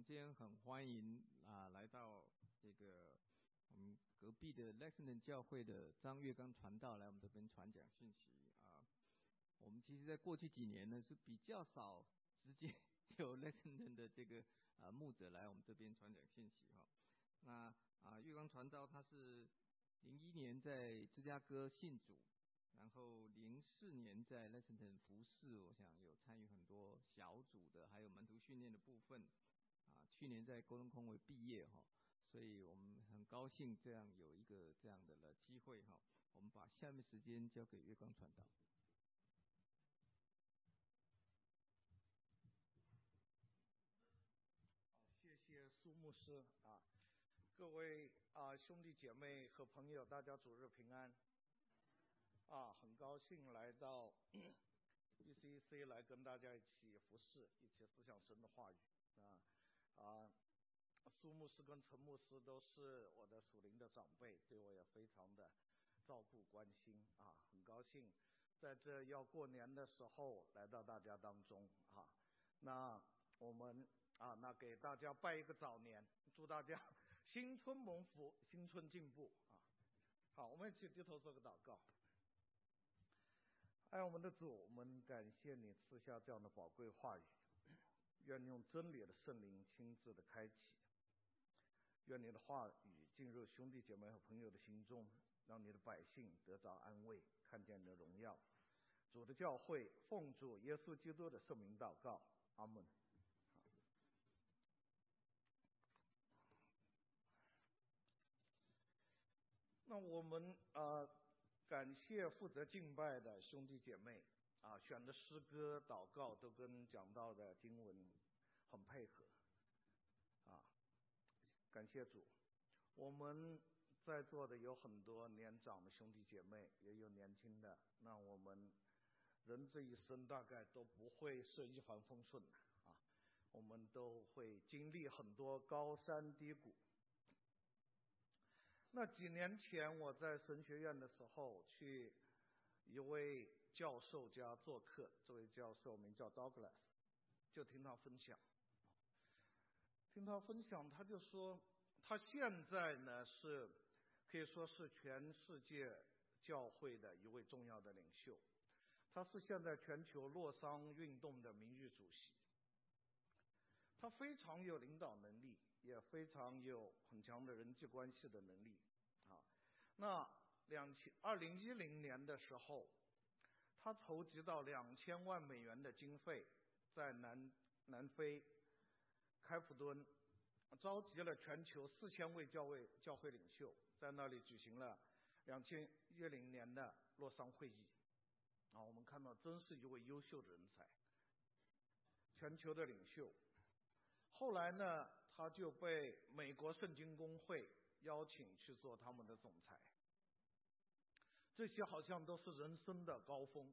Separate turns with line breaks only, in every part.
今天很欢迎来到这个我们隔壁的 Lexington 教会的张月刚传道来我们这边传讲信息我们其实在过去几年呢是比较少直接有 Lexington 的这个牧者来我们这边传讲信息那月刚传道他是01年在芝加哥信主，然后04年在 Lexington 服侍，我想有参与很多小组的还有门徒训练的部分去年在沟通空位毕业所以我们很高兴这样有一个这样的机会我们把下面时间交给月刚传道。
谢谢苏牧师各位兄弟姐妹和朋友，大家主日平安很高兴来到 ECC 来跟大家一起服侍，一起思想神的话语苏牧师跟陈牧师都是我的属灵的长辈，对我也非常的照顾关心很高兴在这要过年的时候来到大家当中那我们那给大家拜一个早年，祝大家新春蒙福，新春进步好，我们一起低头做个祷告。爱我们的主，我们感谢你赐下这样的宝贵话语，愿用真理的圣灵亲自的开启，愿你的话语进入兄弟姐妹和朋友的心中，让你的百姓得着安慰，看见你的荣耀。主的教会奉主耶稣基督的圣名祷告，阿们。那我们感谢负责敬拜的兄弟姐妹选的诗歌祷告都跟讲到的经文很配合感谢主。我们在座的有很多年长的兄弟姐妹，也有年轻的，那我们人这一生大概都不会是一帆风顺的我们都会经历很多高山低谷。那几年前我在神学院的时候，去一位教授家做客，这位教授名叫 Douglas， 就听他分享，他就说他现在呢是可以说是全世界教会的一位重要的领袖，他是现在全球洛桑运动的名誉主席，他非常有领导能力，也非常有很强的人际关系的能力那2010年的时候，他筹集到$2000万的经费，在南非开普敦召集了全球4000位教会领袖，在那里举行了2010年的洛桑会议我们看到真是一位优秀的人才，全球的领袖。后来呢，他就被美国圣经公会邀请去做他们的总裁，这些好像都是人生的高峰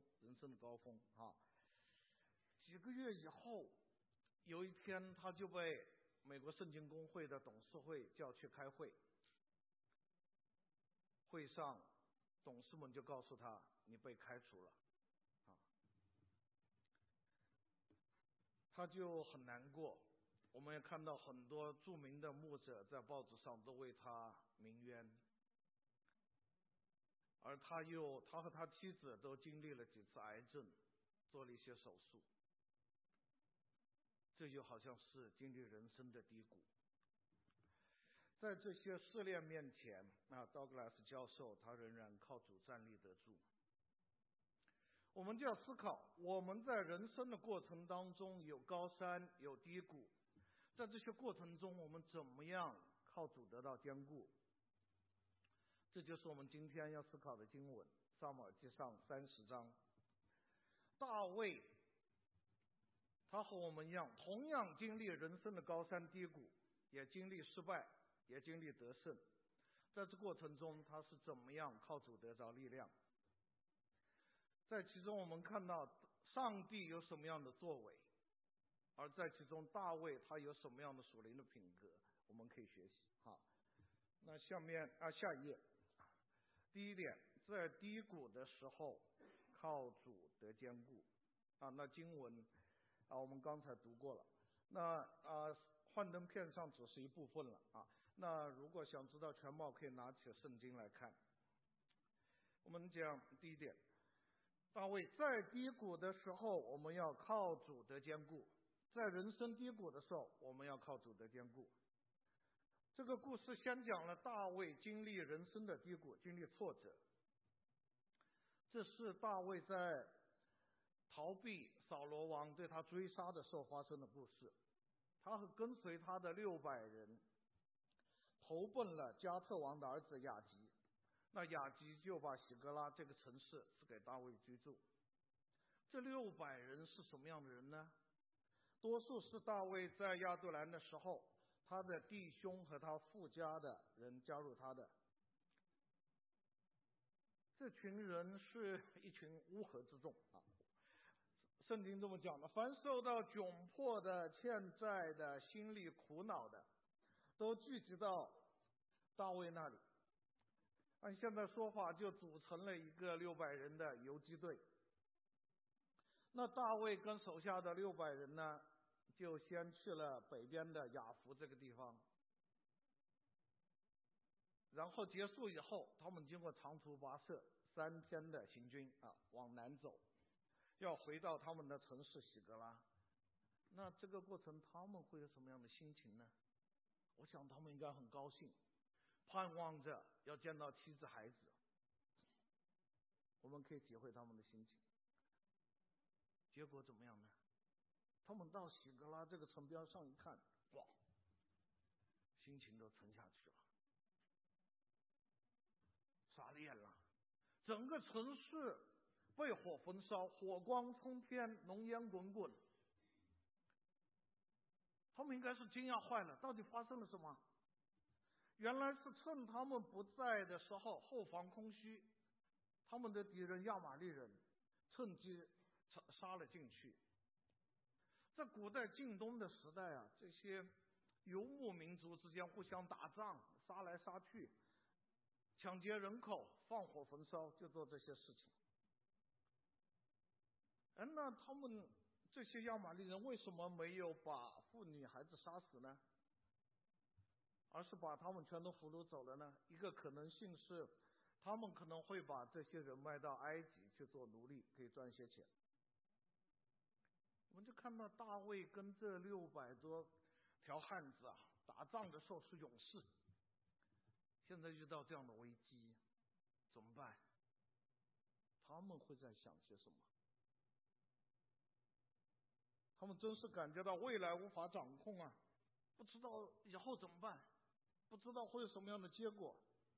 几个月以后，有一天他就被美国圣经公会的董事会叫去开会，会上董事们就告诉他，你被开除了他就很难过。我们也看到很多著名的牧者在报纸上都为他鸣冤，而他和他妻子都经历了几次癌症，做了一些手术，这就好像是经历人生的低谷。在这些试炼面前Douglas 教授他仍然靠主站立得住。我们就要思考，我们在人生的过程当中有高山有低谷，在这些过程中我们怎么样靠主得到坚固，这就是我们今天要思考的经文，撒母耳记上30章。大卫他和我们一样，同样经历人生的高山低谷，也经历失败，也经历得胜，在这过程中他是怎么样靠主得着力量。在其中我们看到上帝有什么样的作为，而在其中大卫他有什么样的属灵的品格，我们可以学习那下一页。第一点，在低谷的时候靠主得坚固那经文我们刚才读过了。那幻灯片上只是一部分了啊。那如果想知道全貌，可以拿起圣经来看。我们讲第一点，大卫在低谷的时候，我们要靠主得坚固；在人生低谷的时候，我们要靠主得坚固。这个故事先讲了大卫经历人生的低谷，经历挫折。这是大卫在逃避扫罗王对他追杀的时候发生的故事。他和跟随他的600人投奔了加特王的儿子雅吉，那雅吉就把喜格拉这个城市赐给大卫居住。这600人是什么样的人呢？多数是大卫在亚杜兰的时候，他的弟兄和他父家的人加入他的。这群人是一群乌合之众啊。圣经这么讲的，凡受到窘迫的、欠债的、心里苦恼的，都聚集到大卫那里。按现在说法，就组成了一个600人的游击队。那大卫跟手下的600人呢，就先去了北边的雅弗这个地方。然后结束以后，他们经过长途跋涉3天的行军啊，往南走，要回到他们的城市喜格拉。那这个过程他们会有什么样的心情呢？我想他们应该很高兴，盼望着要见到妻子孩子。我们可以体会他们的心情。结果怎么样呢？他们到喜格拉这个城标上一看，哇，心情都沉下去了，傻眼了。整个城市被火焚烧，火光冲天，浓烟滚滚。他们应该是惊讶坏了，到底发生了什么？原来是趁他们不在的时候，后方空虚，他们的敌人亚玛力人趁机杀了进去。在古代近东的时代啊，这些游牧民族之间互相打仗，杀来杀去，抢劫人口，放火焚烧，就做这些事情。那他们这些亚玛力人为什么没有把妇女孩子杀死呢？而是把他们全都俘虏走了呢？一个可能性是，他们可能会把这些人卖到埃及去做奴隶，可以赚一些钱。我们就看到大卫跟这600多条汉子啊，打仗的时候是勇士，现在遇到这样的危机，怎么办？他们会在想些什么？他们真是感觉到未来无法掌控啊，不知道以后怎么办，不知道会有什么样的结果。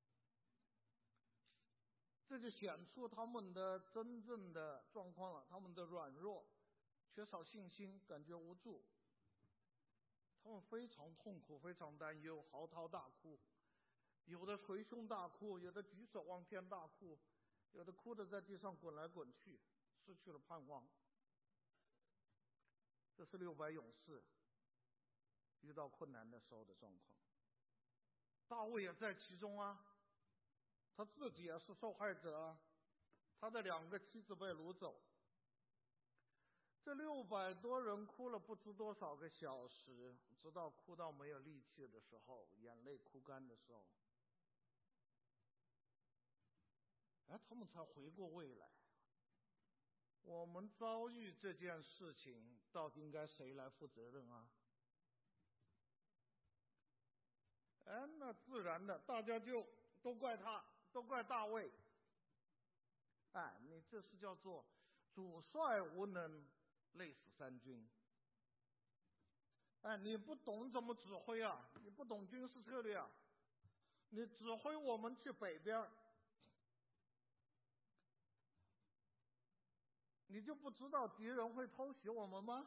这就显出他们的真正的状况了，他们的软弱，缺少信心，感觉无助。他们非常痛苦，非常担忧，嚎啕大哭，有的捶胸大哭，有的举手望天大哭，有的哭得在地上滚来滚去，失去了盼望。这是600勇士遇到困难的时候的状况。大卫也在其中啊，他自己也是受害者啊，他的2个妻子被掳走。这600多人哭了不知多少个小时，直到哭到没有力气的时候，眼泪哭干的时候，他们才回过味来。我们遭遇这件事情，到底应该谁来负责任啊？那自然的，大家就都怪他，都怪大卫。你这是叫做主帅无能，累死3军。你不懂怎么指挥啊，你不懂军事策略啊，你指挥我们去北边，你就不知道敌人会偷袭我们吗？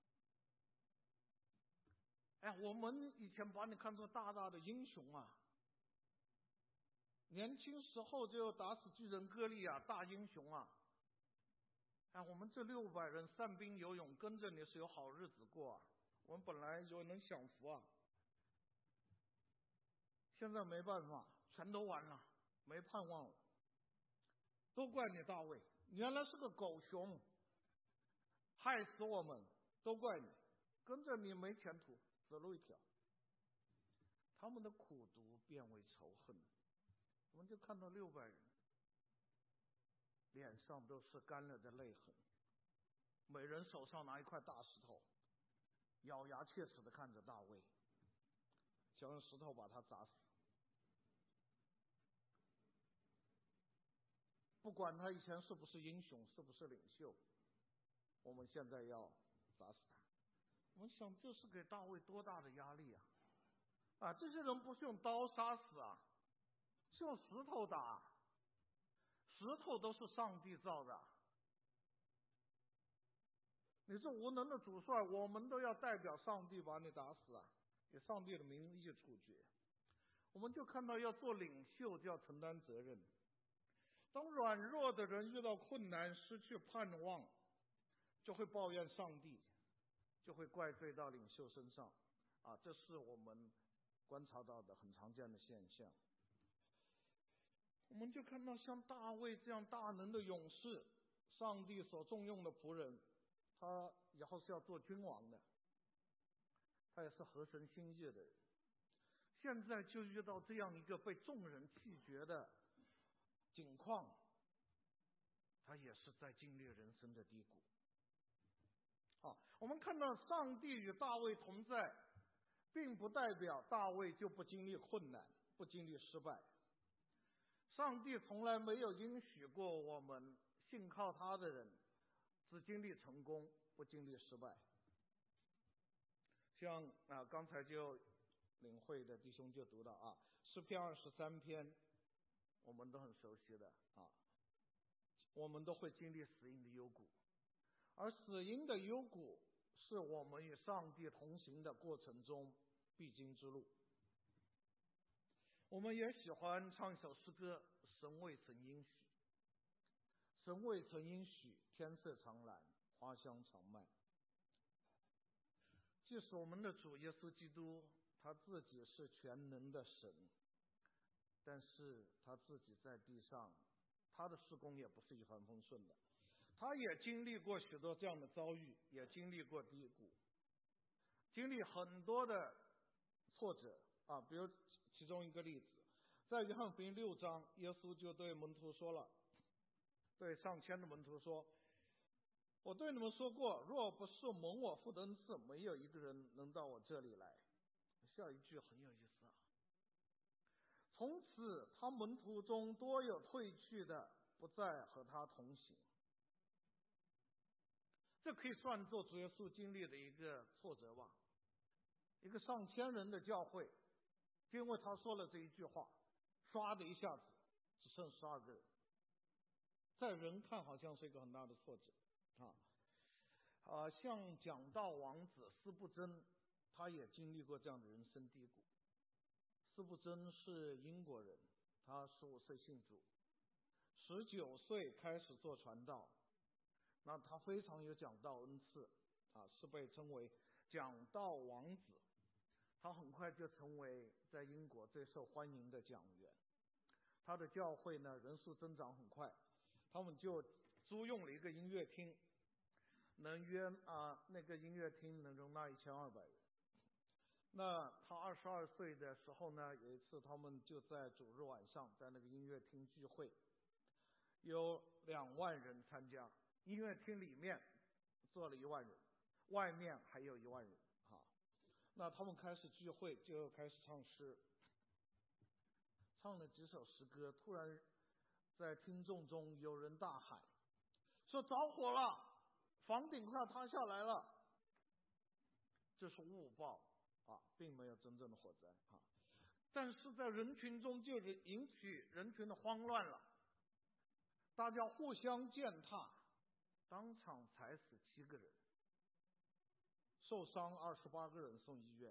我们以前把你看作大大的英雄啊，年轻时候就打死巨人歌利亚，大英雄啊。我们这600人散兵游勇跟着你是有好日子过啊，我们本来就能享福啊。现在没办法，全都完了，没盼望了。都怪你大卫，你原来是个狗熊，害死我们，都怪你。 跟着你没前途，死路一条。他们的苦毒变为仇恨，我们就看到600人脸上都是干了的泪痕，每人手上拿一块大石头，咬牙切齿地看着大卫，想用石头把他砸死。不管他以前是不是英雄，是不是领袖，我们现在要砸死他。我们想，这是给大卫多大的压力啊！这些人不是用刀杀死啊，是用石头打。石头都是上帝造的，你是无能的主帅，我们都要代表上帝把你打死啊，以上帝的名义处决。我们就看到，要做领袖就要承担责任。当软弱的人遇到困难，失去盼望，就会抱怨上帝，就会怪罪到领袖身上啊，这是我们观察到的很常见的现象。我们就看到像大卫这样大能的勇士，上帝所重用的仆人，他以后是要做君王的，他也是合神心意的人，现在就遇到这样一个被众人弃绝的境况，他也是在经历人生的低谷。我们看到上帝与大卫同在，并不代表大卫就不经历困难，不经历失败。上帝从来没有允许过我们信靠他的人只经历成功，不经历失败。像刚才就领会的弟兄就读到诗篇23篇，我们都很熟悉的我们都会经历死荫的幽谷，而死荫的幽谷是我们与上帝同行的过程中必经之路。我们也喜欢唱一首诗歌，神未曾应许，神未曾应许，天色常蓝，花香常漫。即使我们的主耶稣基督他自己是全能的神，但是他自己在地上，他的事工也不是一帆风顺的，他也经历过许多这样的遭遇，也经历过低谷，经历很多的挫折比如其中一个例子，在约翰福音6章，耶稣就对门徒说了，对上千的门徒说，我对你们说过，若不是蒙我父的恩赐，没有一个人能到我这里来。下一句很有意思从此他门徒中多有退去的，不再和他同行。这可以算作主耶稣经历的一个挫折吧。一个上千人的教会，因为他说了这一句话，唰的一下子只剩12个人，在人看好像是一个很大的挫折像讲道王子司布真，他也经历过这样的人生低谷。司布真是英国人，他15岁信主，19岁开始做传道，那他非常有讲道恩赐是被称为讲道王子。他很快就成为在英国最受欢迎的讲员。他的教会呢人数增长很快，他们就租用了一个音乐厅，能约那个音乐厅能容纳1200人。那他22岁的时候呢，有一次他们就在主日晚上在那个音乐厅聚会，有2万人参加，音乐厅里面坐了1万人，外面还有1万人那他们开始聚会，就开始唱诗，唱了几首诗歌，突然在听众中有人大喊说着火了，房顶快塌下来了。这是误报并没有真正的火灾但是在人群中就是引起人群的慌乱了，大家互相践踏，当场踩死7个人，受伤28个人送医院。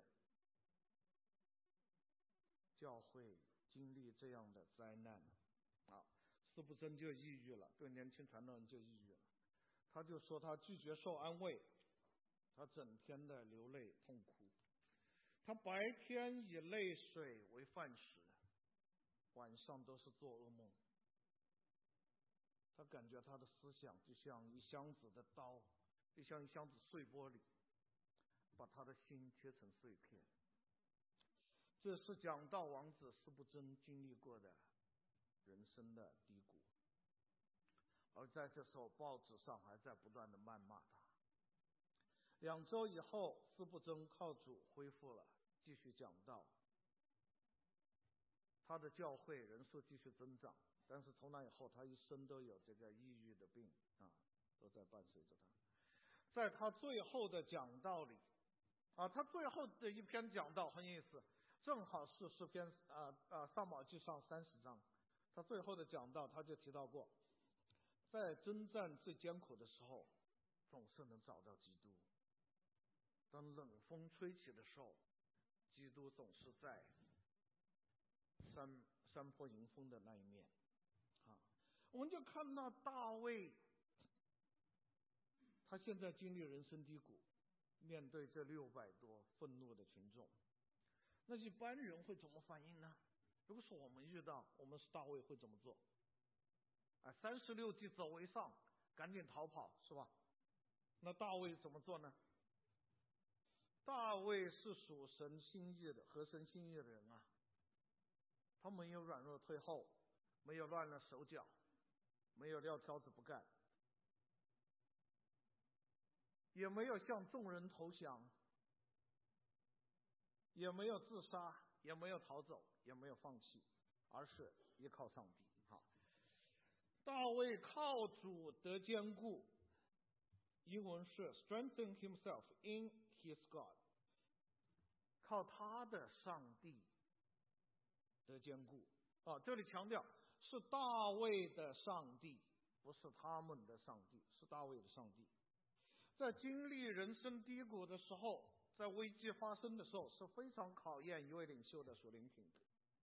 教会经历这样的灾难司布真就抑郁了，对年轻传道人就抑郁了。他就说他拒绝受安慰，他整天的流泪痛哭，他白天以泪水为饭食，晚上都是做噩梦。他感觉他的思想就像一箱子的刀，就像一箱子碎玻璃， 把他的心切成碎片。这是讲道王子司布真经历过的人生的低谷，而在这时候报纸上还在不断的谩骂他。2周以后，司布真靠主恢复了，继续讲道，他的教会人数继续增长，但是从那以后他一生都有这个抑郁的病都在伴随着他。在他最后的讲道里他最后的一篇讲道很有意思，正好是诗篇撒母耳记上30章，他最后的讲道他就提到过，在征战最艰苦的时候总是能找到基督，当冷风吹起的时候，基督总是在山坡迎风的那一面我们就看到大卫，他现在经历人生低谷，面对这600多愤怒的群众，那一般人会怎么反应呢？如果是我们遇到，我们是大卫会怎么做？36计走为上，赶紧逃跑，是吧？那大卫怎么做呢？大卫是属神心意的，合神心意的人他没有软弱退后，没有乱了手脚，没有撂挑子不干，也没有向众人投降，也没有自杀，也没有逃走，也没有放弃，而是依靠上帝。大卫靠主得坚固，英文是 strengthen himself in his God， 靠他的上帝得坚固这里强调是大卫的上帝，不是他们的上帝，是大卫的上帝。在经历人生低谷的时候，在危机发生的时候，是非常考验一位领袖的属灵品格。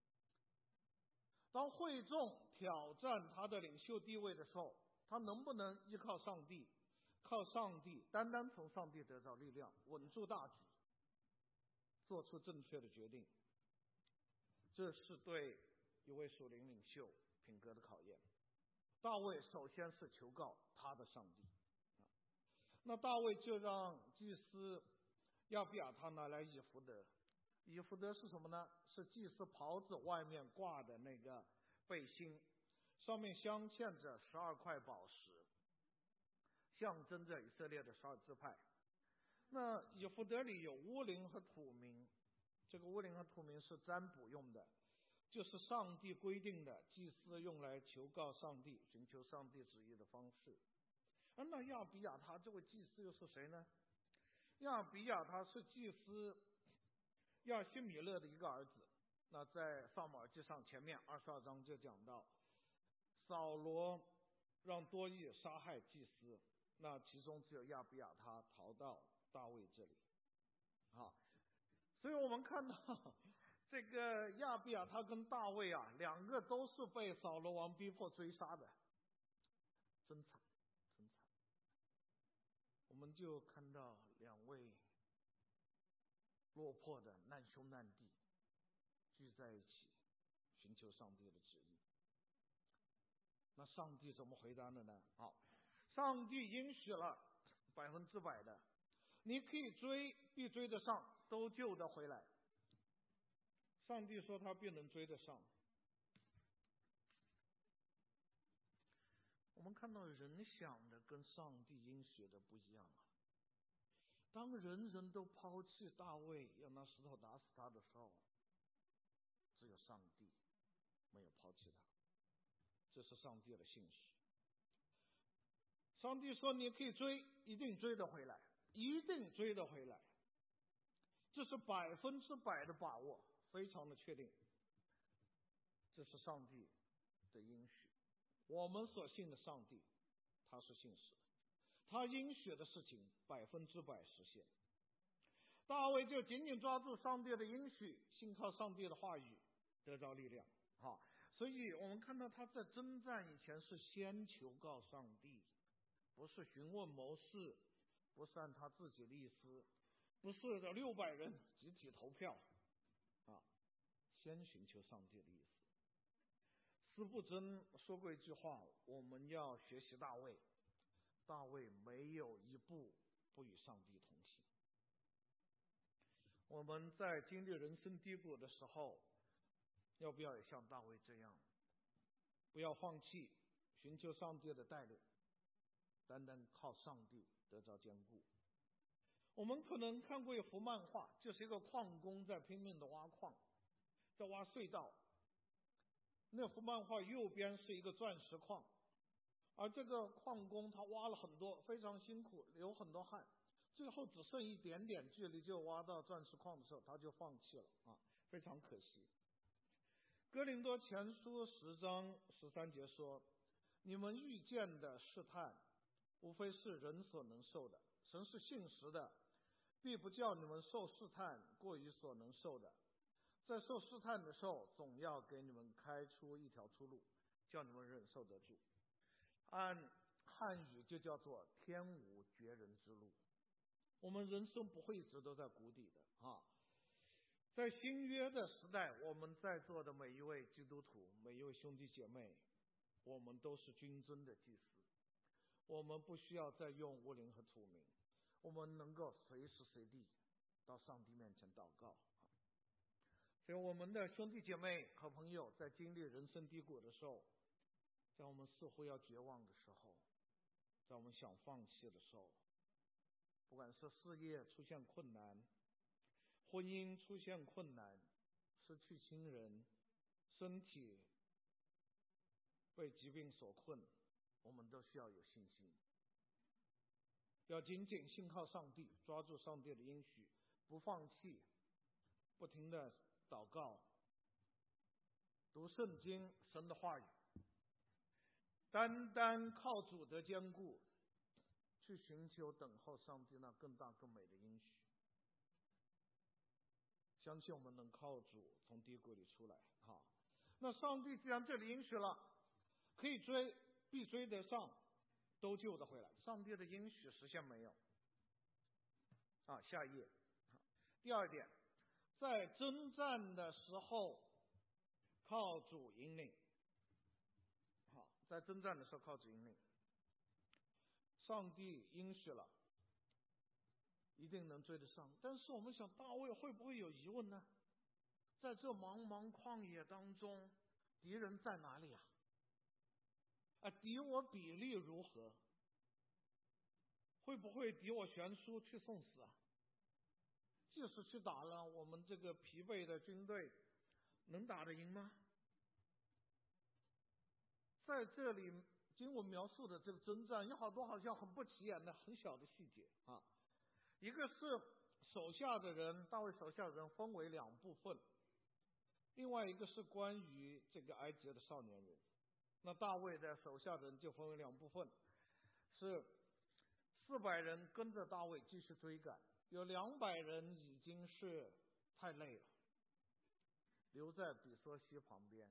当会众挑战他的领袖地位的时候，他能不能依靠上帝，靠上帝，单单从上帝得到力量，稳住大局，做出正确的决定，这是对一位属灵领袖品格的考验。大卫首先是求告他的上帝，那大卫就让祭司亚比亚他拿来以弗得。以弗得是什么呢？是祭司袍子外面挂的那个背心，上面镶嵌着12块宝石，象征着以色列的12支派。那以弗得里有乌灵和土明，这个乌灵和土明是占卜用的，就是上帝规定的祭司用来求告上帝、寻求上帝旨意的方式。那亚比亚他这位祭司又是谁呢？亚比亚他是祭司亚希米勒的一个儿子。那在撒母耳记上前面22章就讲到，扫罗让多益杀害祭司，那其中只有亚比亚他逃到大卫这里所以我们看到这个亚比亚他跟大卫两个都是被扫罗王逼迫追杀的，真惨真惨。我们就看到2位落魄的难兄难弟聚在一起寻求上帝的旨意。那上帝怎么回答的呢？上帝应许了100%的，你可以追，必追得上，都救得回来。上帝说他必能追得上。我们看到人想的跟上帝应许的不一样当人人都抛弃大卫，要拿石头打死他的时候，只有上帝没有抛弃他，这是上帝的信实。上帝说你可以追，一定追得回来，一定追得回来，这是100%的把握，非常的确定，这是上帝的应许。我们所信的上帝他是信实的，他应许的事情100%实现。大卫就紧紧抓住上帝的应许，信靠上帝的话语，得着力量所以我们看到他在征战以前是先求告上帝，不是询问谋士，不是按他自己的意思，不是600人集体投票先寻求上帝的意思。司布真说过一句话，我们要学习大卫，大卫没有一步不与上帝同行。 我们在经历人生低谷的时候，要不要也像大卫这样，不要放弃，寻求上帝的带领，单单靠上帝得着坚固。我们可能看过一幅漫画，就是一个矿工在拼命的挖矿，在挖隧道。那幅漫画右边是一个钻石矿，而这个矿工他挖了很多，非常辛苦，流很多汗，最后只剩一点点距离就挖到钻石矿的时候，他就放弃了非常可惜。哥林多前书10章13节说，你们遇见的试探无非是人所能受的，神是信实的，必不叫你们受试探过于所能受的，在受试探的时候总要给你们开出一条出路，叫你们忍受得住。按汉语就叫做天无绝人之路。我们人生不会一直都在谷底的在新约的时代，我们在座的每一位基督徒，每一位兄弟姐妹，我们都是君尊的祭司，我们不需要再用无灵和土名，我们能够随时随地到上帝面前祷告。所以我们的兄弟姐妹和朋友在经历人生低谷的时候，在我们似乎要绝望的时候，在我们想放弃的时候，不管是事业出现困难，婚姻出现困难，失去亲人，身体被疾病所困，我们都需要有信心，要紧紧信靠上帝，抓住上帝的应许，不放弃，不停地祷告，读圣经，神的话语，单单靠主的坚固，去寻求等候上帝那更大更美的应许。相信我们能靠主从低谷里出来。那上帝既然这里应许了，可以追必追得上，都救得回来。上帝的应许实现没有？下一页。第二点，在征战的时候靠主引领。在征战的时候靠主引领，上帝应许了，一定能追得上。但是我们想，大卫会不会有疑问呢？在这茫茫旷野当中，敌人在哪里敌我比例如何？会不会敌我悬殊去送死即使去打了，我们这个疲惫的军队能打得赢吗？在这里经文描述的这个征战，有好多好像很不起眼的很小的细节一个是手下的人，大卫手下的人分为2部分，另外一个是关于这个埃及的少年人。那大卫的手下的人就分为2部分，是400人跟着大卫继续追赶，有200人已经是太累了，留在比梭西旁边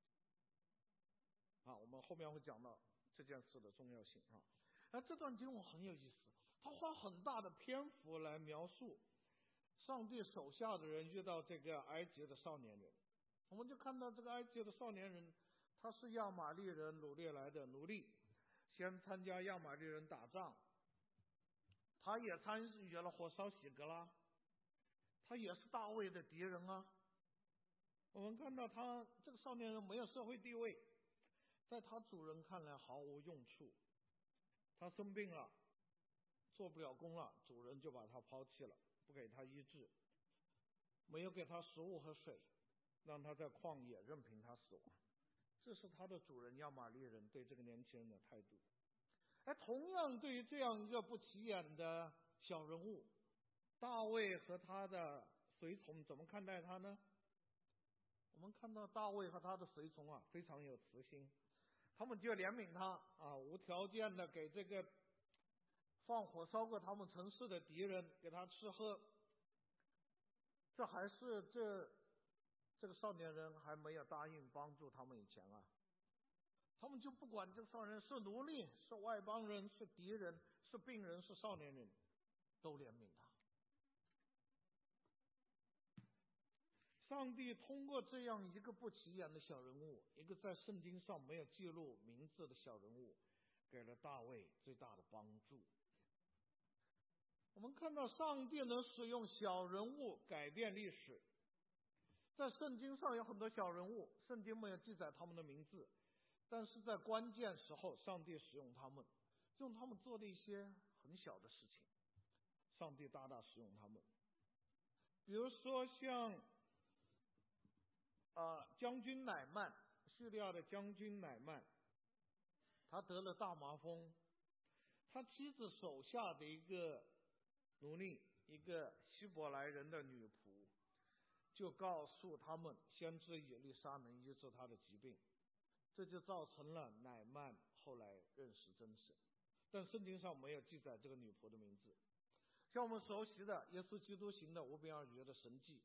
我们后面会讲到这件事的重要性这段经文很有意思，他花很大的篇幅来描述上帝手下的人遇到这个埃及的少年人。我们就看到这个埃及的少年人，他是亚玛力人掳掠来的奴隶，先参加亚玛力人打仗，他也参与了火烧喜革拉，他也是大卫的敌人我们看到他这个少年人没有社会地位，在他主人看来毫无用处，他生病了，做不了工了，主人就把他抛弃了，不给他医治，没有给他食物和水，让他在旷野任凭他死亡。这是他的主人亚玛力人对这个年轻人的态度。同样对于这样一个不起眼的小人物，大卫和他的随从怎么看待他呢？我们看到大卫和他的随从非常有慈心，他们就怜悯他无条件的给这个放火烧过他们城市的敌人给他吃喝。这还是这个少年人还没有答应帮助他们以前他们就不管这个少年人是奴隶，是外邦人，是敌人，是病人，是少年人，都怜悯他。上帝通过这样一个不起眼的小人物，一个在圣经上没有记录名字的小人物，给了大卫最大的帮助。 我们看到上帝能使用小人物改变历史。在圣经上有很多小人物，圣经没有记载他们的名字，但是在关键时候上帝使用他们，用他们做了一些很小的事情，上帝大大使用他们。比如说像将军乃曼，叙利亚的将军乃曼，他得了大麻风，他妻子手下的一个奴隶，一个希伯来人的女仆，就告诉他们先知以利沙能医治他的疾病，这就造成了乃曼后来认识真神，但圣经上没有记载这个女仆的名字。像我们熟悉的耶稣基督行的五饼二鱼的神迹，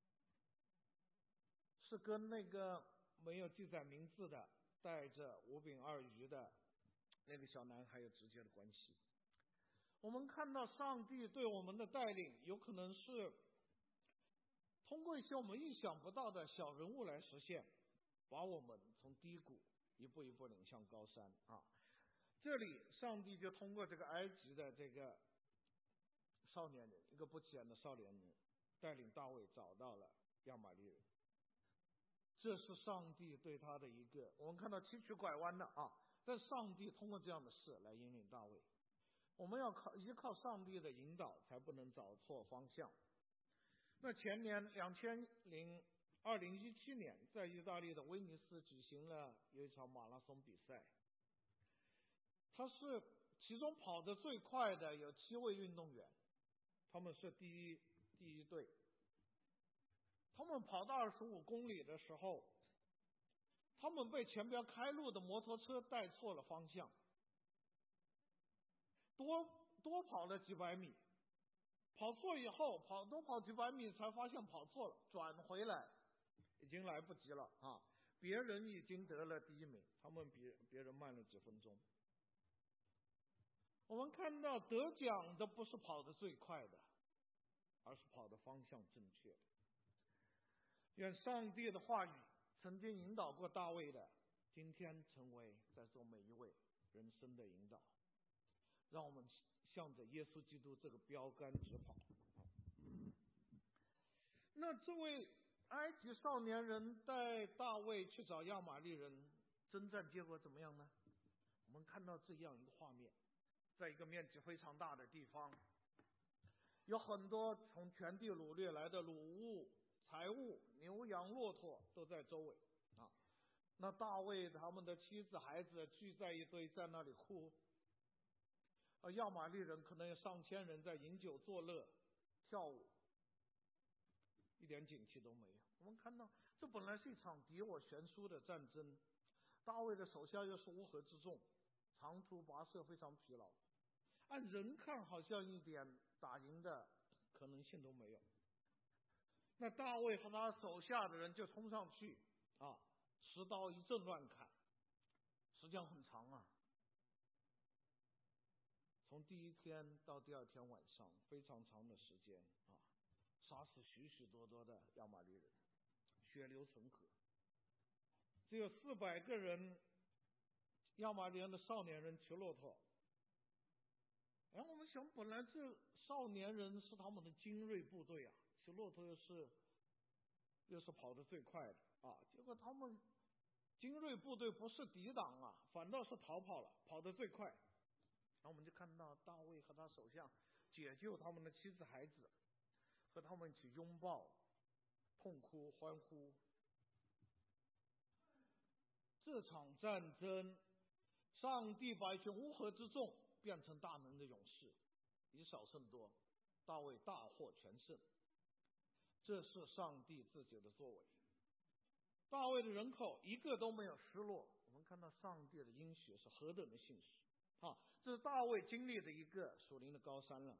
是跟那个没有记载名字的带着五饼二鱼的那个小男孩有直接的关系。我们看到上帝对我们的带领，有可能是通过一些我们意想不到的小人物来实现，把我们从低谷一步一步领向高山啊！这里上帝就通过这个埃及的这个少年人，一个不起眼的少年人，带领大卫找到了亚玛力人。这是上帝对他的一个，我们看到崎岖拐弯的啊，但上帝通过这样的事来引领大卫。我们要依靠上帝的引导，才不能找错方向。那前年2017年，在意大利的威尼斯举行了有一场马拉松比赛，他是其中跑得最快的有7位运动员，他们是第一队。他们跑到25公里的时候，他们被前边开路的摩托车带错了方向，多跑了几百米，跑错以后多跑几百米才发现跑错了，转回来已经来不及了啊！别人已经得了第1名，他们比别人慢了几分钟。我们看到得奖的不是跑得最快的，而是跑的方向正确的。愿上帝的话语曾经引导过大卫的，今天成为在座每一位人生的引导，让我们向着耶稣基督这个标杆直跑。那这位埃及少年人带大卫去找亚玛力人征战，结果怎么样呢？我们看到这样一个画面，在一个面积非常大的地方，有很多从全地掳掠来的掳物、财物、牛羊骆驼都在周围啊。那大卫他们的妻子孩子聚在一堆，在那里哭。亚玛力人可能有上千人在饮酒作乐跳舞，一点警惕都没有。我们看到这本来是一场敌我悬殊的战争，大卫的手下又是乌合之众，长途跋涉非常疲劳，按人看好像一点打赢的可能性都没有。那大卫和他手下的人就冲上去啊，持刀一阵乱砍，时间很长啊，从第1天到第2天晚上，非常长的时间啊，杀死许许多多的亚玛力人，血流成河。只有400个人，亚玛力人的少年人骑骆驼。我们想，本来这少年人是他们的精锐部队啊，骑骆驼又是跑得最快的啊，结果他们精锐部队不是抵挡啊，反倒是逃跑了，跑得最快。然后我们就看到大卫和他手下解救他们的妻子孩子，和他们一起拥抱、痛哭、欢呼。这场战争，上帝把一群乌合之众变成大能的勇士，以少胜多，大卫大获全胜。这是上帝自己的作为。大卫的人口一个都没有失落，我们看到上帝的应许是何等的信实啊！这是大卫经历的一个属灵的高山了。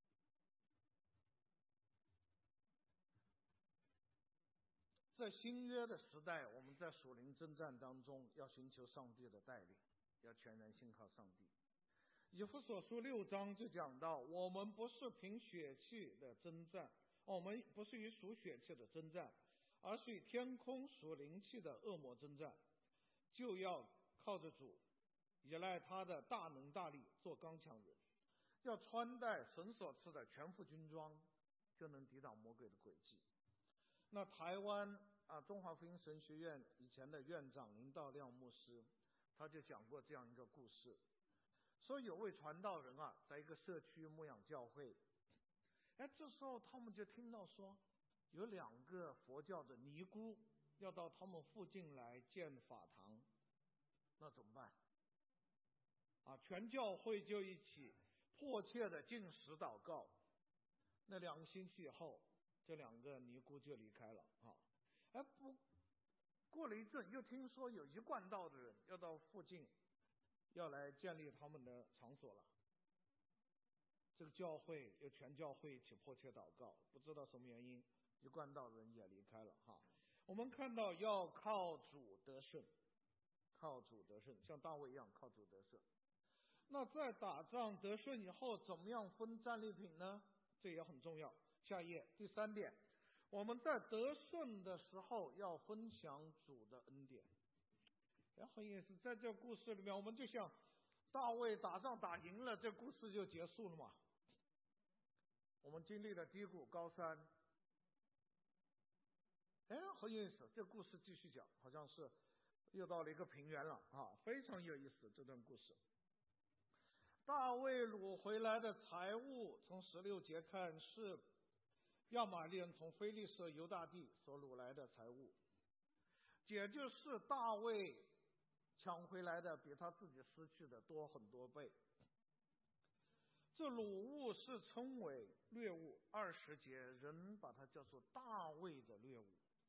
在新约的时代，我们在属灵征战当中要寻求上帝的带领，要全然信靠上帝。以弗所书6章就讲到，我们不是凭血气的征战，我们不是与属血气的征战，而是与天空属灵气的恶魔征战，就要靠着主，依赖他的大能大力做刚强人。 要穿戴神所赐的全副军装，就能抵挡魔鬼的诡计。那台湾中华福音神学院以前的院长林道亮牧师，他就讲过这样一个故事，说有位传道人在一个社区牧养教会，这时候他们就听到说，有2个佛教的尼姑要到他们附近来建法堂，那怎么办？全教会就一起迫切的禁食祷告。那2个星期以后，这2个尼姑就离开了过了一阵，又听说有一贯道的人要到附近要来建立他们的场所了。这个教会又全教会一起迫切祷告，不知道什么原因，一贯道的人也离开了我们看到要靠主得胜，靠主得胜，像大卫一样靠主得胜。那在打仗得胜以后，怎么样分战利品呢？这也很重要。下一页，第3点，我们在得胜的时候要分享主的恩典。很有意思，在这故事里面，我们就像大卫打仗打赢了，这故事就结束了嘛。我们经历了低谷高山，很有意思，这故事继续讲，好像是又到了一个平原了非常有意思这段故事。大卫掳回来的财物，从16节看是亚玛力人从非利士犹大地所掳来的财物，也就是大卫抢回来的比他自己失去的多很多倍。这掳物是称为掠物，20节人把它叫做大卫的掠物，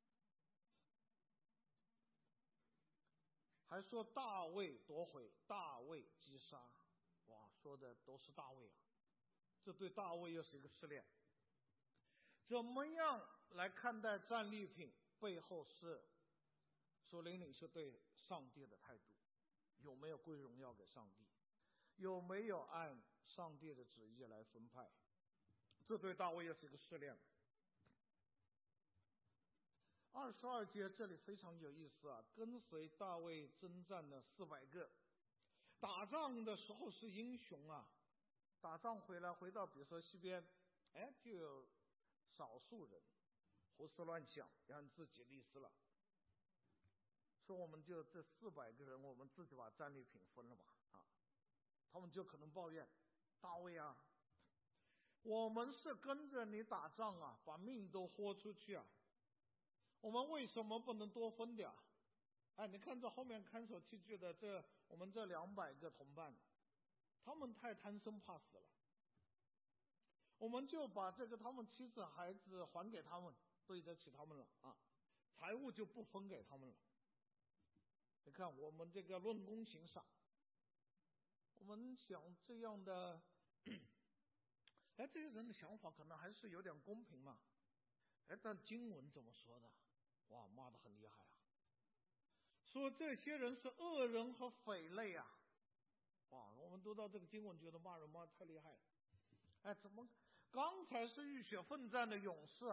还说大卫夺回，大卫击杀。说的都是大卫这对大卫又是一个试炼。怎么样来看待战利品？背后是属灵领袖对上帝的态度，有没有归荣耀给上帝，有没有按上帝的旨意来分派？这对大卫又是一个试炼。22节这里非常有意思跟随大卫征战的400个，打仗的时候是英雄打仗回来回到比索西边，就有少数人胡思乱想，让自己立死了，说我们就这400个人，我们自己把战利品分了吧他们就可能抱怨大卫我们是跟着你打仗把命都豁出去我们为什么不能多分点你看这后面看守器具的我们这200个同伴，他们太贪生怕死了，我们就把他们妻子孩子还给他们，对得起他们了财物就不分给他们了。你看我们这个论功行赏，我们想这样的这些人的想法可能还是有点公平嘛。但经文怎么说的？骂得很厉害说这些人是恶人和匪类我们读到这个经文觉得骂人骂得太厉害了。怎么刚才是浴血奋战的勇士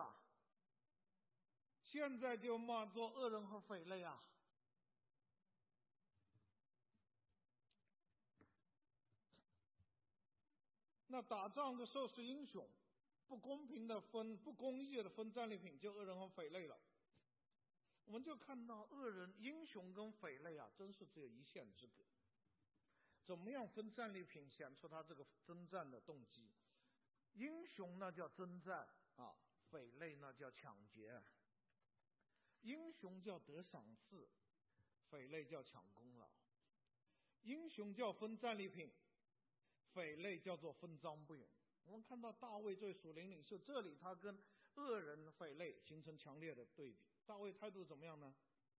现在就骂作恶人和匪类那打仗的时候是英雄，不公平的分，不公义的分战利品，就恶人和匪类了。我们就看到恶人、英雄跟匪类真是只有一线之隔。怎么样分战利品，显出他这个征战的动机。英雄那叫征战匪类那叫抢劫。英雄叫得赏赐，匪类叫抢功劳。英雄叫分战利品，匪类叫做分赃不允。我们看到大卫这位属灵领袖，这里他跟恶人匪类形成强烈的对比。大卫态度怎么样呢？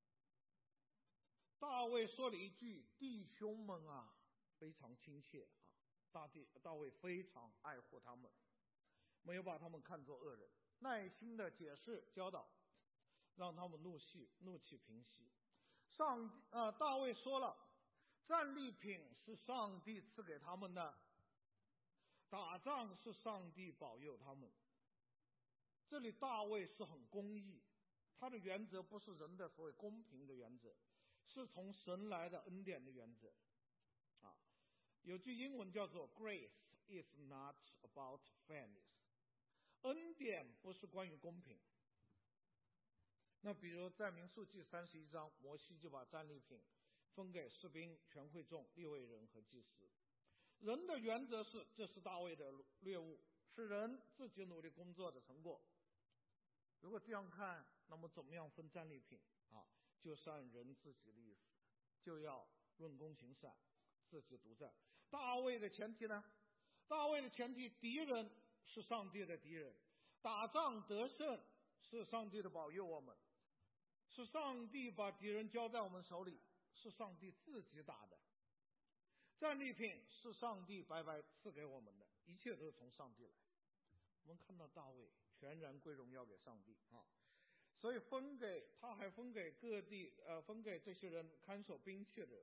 大卫说了一句：弟兄们非常亲切大卫非常爱护他们，没有把他们看作恶人，耐心的解释教导，让他们怒气平息。大卫说了，战利品是上帝赐给他们的，打仗是上帝保佑他们。这里大卫是很公义，他的原则不是人的所谓公平的原则，是从神来的恩典的原则有句英文叫做 grace is not about fairness。恩典不是关于公平。那比如在民数记31章，摩西就把战利品分给士兵、全会众、利未人和祭司。人的原则是，这是大卫的掠物，是人自己努力工作的成果。如果这样看，那么怎么样分战利品啊？就是按人自己的意思，就要论功行善，自己独占。大卫的前提呢？大卫的前提，敌人是上帝的敌人，打仗得胜是上帝的保佑我们，是上帝把敌人交在我们手里，是上帝自己打的。战利品是上帝白白赐给我们的，一切都是从上帝来。我们看到大卫全然归荣耀给上帝啊，所以他还分给各地分给这些人看守兵器的，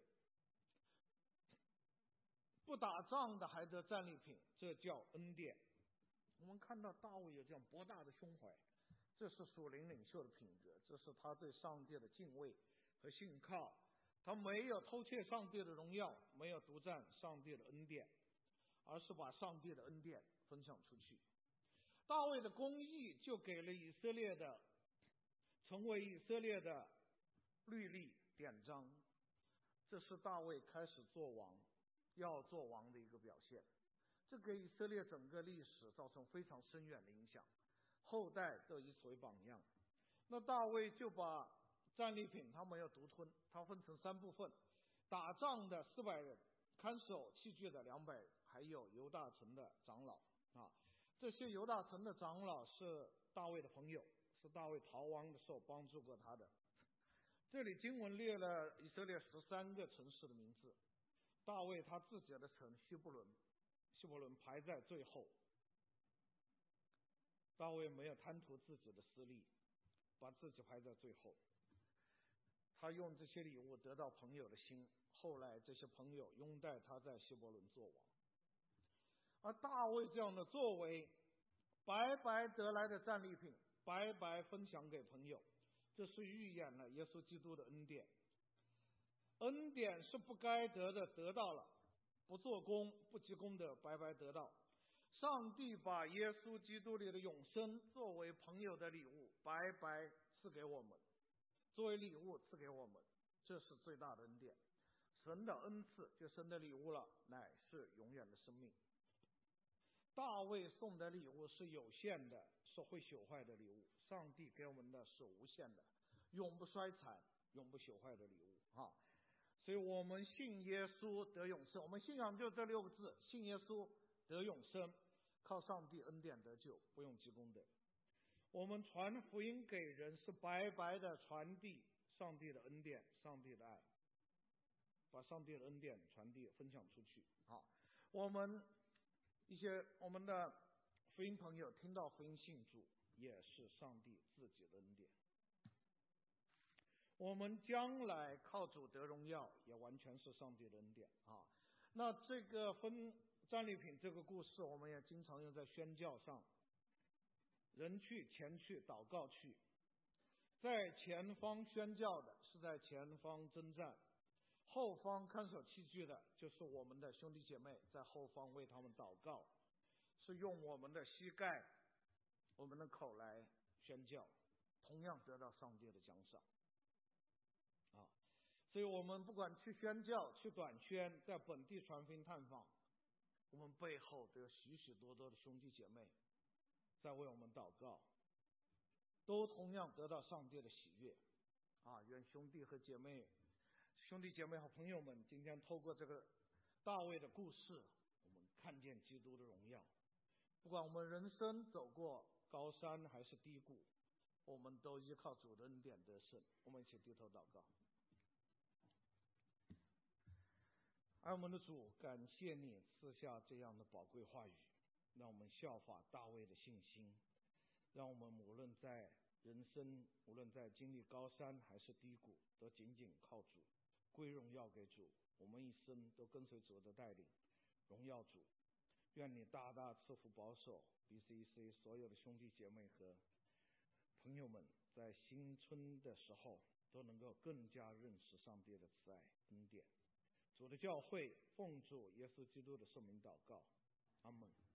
不打仗的还得战利品，这叫恩典。我们看到大卫有这样博大的胸怀，这是属灵领袖的品格，这是他对上帝的敬畏和信靠。他没有偷窃上帝的荣耀，没有独占上帝的恩典，而是把上帝的恩典分享出去。大卫的公义就给了以色列的，成为以色列的律例典章，这是大卫开始做王，要做王的一个表现。这给以色列整个历史造成非常深远的影响，后代都以此为榜样。那大卫就把战利品他没有独吞，他分成3部分：打仗的400人，看守器具的200人，还有犹大城的长老啊。这些犹大城的长老是大卫的朋友，是大卫逃亡的时候帮助过他的。这里经文列了以色列13个城市的名字，大卫他自己的城希伯伦排在最后。大卫没有贪图自己的私利，把自己排在最后。他用这些礼物得到朋友的心，后来这些朋友拥戴他在希伯伦做王。而大卫这样的作为，白白得来的战利品，白白分享给朋友，这是预演了耶稣基督的恩典。恩典是不该得的得到了，不做功不积功德白白得到。上帝把耶稣基督里的永生作为朋友的礼物白白赐给我们，作为礼物赐给我们，这是最大的恩典。神的恩赐就神的礼物了，乃是永远的生命。大卫送的礼物是有限的，是会朽坏的礼物，上帝给我们的是无限的，永不衰残永不朽坏的礼物啊！所以我们信耶稣得永生，我们信仰就这6个字，信耶稣得永生，靠上帝恩典得救，不用积功德。我们传福音给人是白白的传递上帝的恩典，上帝的爱，把上帝的恩典传递分享出去。好，我们的福音朋友听到福音信主，也是上帝自己的恩典。我们将来靠主得荣耀，也完全是上帝的恩典啊。那这个分战利品这个故事，我们也经常用在宣教上。人去前去祷告去，在前方宣教的是在前方征战，后方看守器具的就是我们的兄弟姐妹，在后方为他们祷告，是用我们的膝盖我们的口来宣教，同样得到上帝的奖赏啊。所以我们不管去宣教去短宣，在本地传福音探访，我们背后都有许许多多的兄弟姐妹在为我们祷告，都同样得到上帝的喜悦啊！愿兄弟姐妹和朋友们今天透过这个大卫的故事，我们看见基督的荣耀。不管我们人生走过高山还是低谷，我们都依靠主的恩典得胜。我们一起低头祷告。爱我们的主，感谢你赐下这样的宝贵话语，让我们效法大卫的信心，让我们无论在人生，无论在经历高山还是低谷，都紧紧靠主，归荣耀给主。我们一生都跟随主的带领，荣耀主。愿你大大赐福保守 BCEC 所有的兄弟姐妹和朋友们，在新春的时候都能够更加认识上帝的慈爱恩典。主的教会奉主耶稣基督的圣名祷告， 阿门。